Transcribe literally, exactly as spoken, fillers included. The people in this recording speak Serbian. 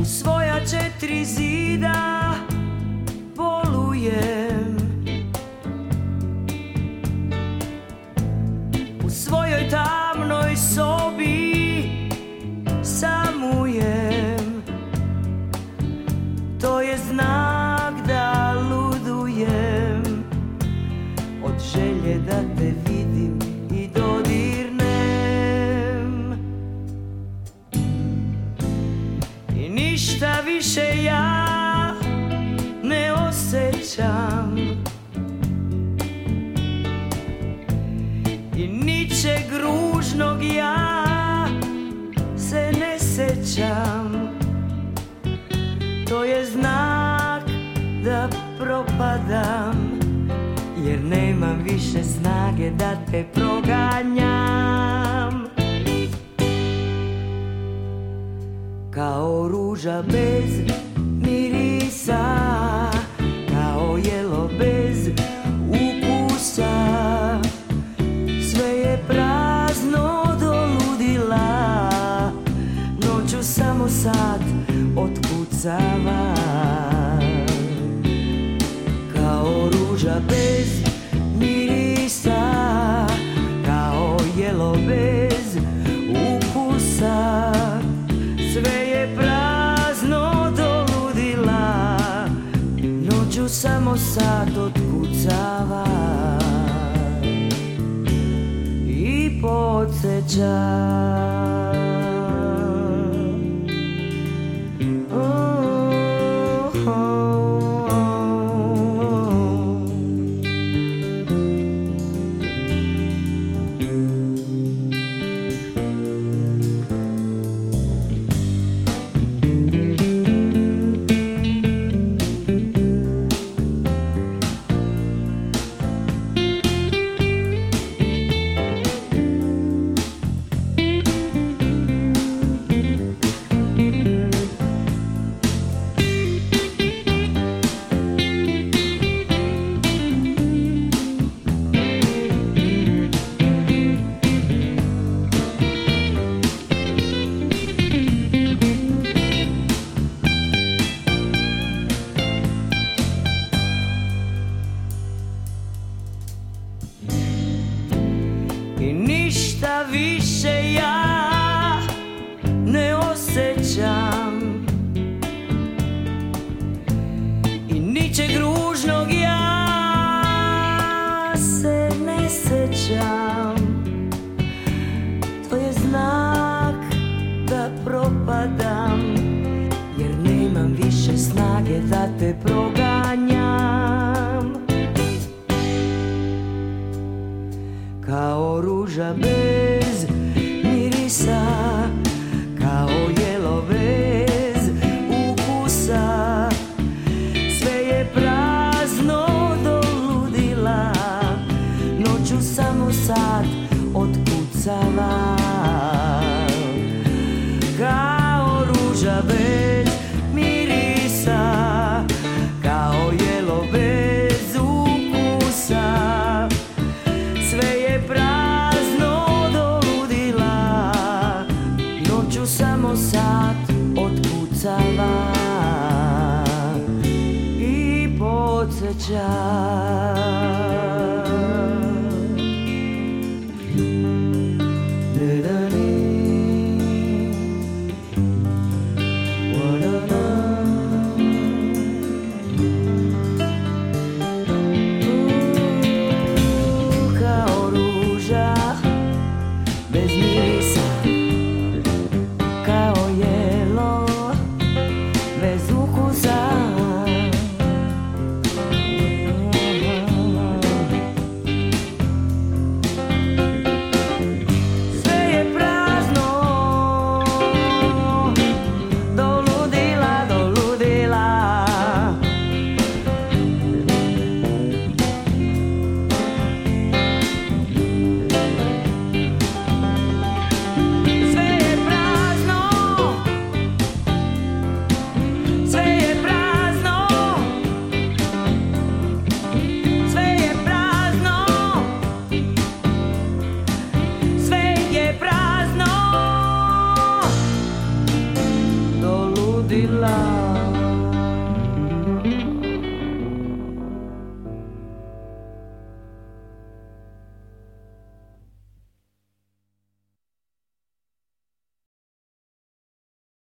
svoja četiri zida bolujem, u svojoj tamnoj sobi samujem. To je znak da ludujem od želje da te vidim i dodirnem. I ništa više ja ne osjećam, i ničeg ružnog ja se ne sjećam. To je znak da propadam, jer nemam više snage da te proganjam. Kao ruža bez mirisa, kao jelo bez ukusa, sve je prazno do ludila, noću samo sad otkucava. Kao ruža bez mirisa, kao jelo bez ukusa, sve je prazno do ludila, noću samo sad otkucava i podsjeća. I ništa više ja ne osjećam, i ničeg ružnog ja se ne sjećam. To je znak da propadam, jer nemam više snage da te proganjam. Kao ruža bez mirisa, kao jelo bez ukusa, sve je prazno do ludila, noću samo sad otkucava. Kao ruža bez mirisa, kao jelo bez ukusa, sve je prazno do ludila, noću samo sad otkucava i podsjeća.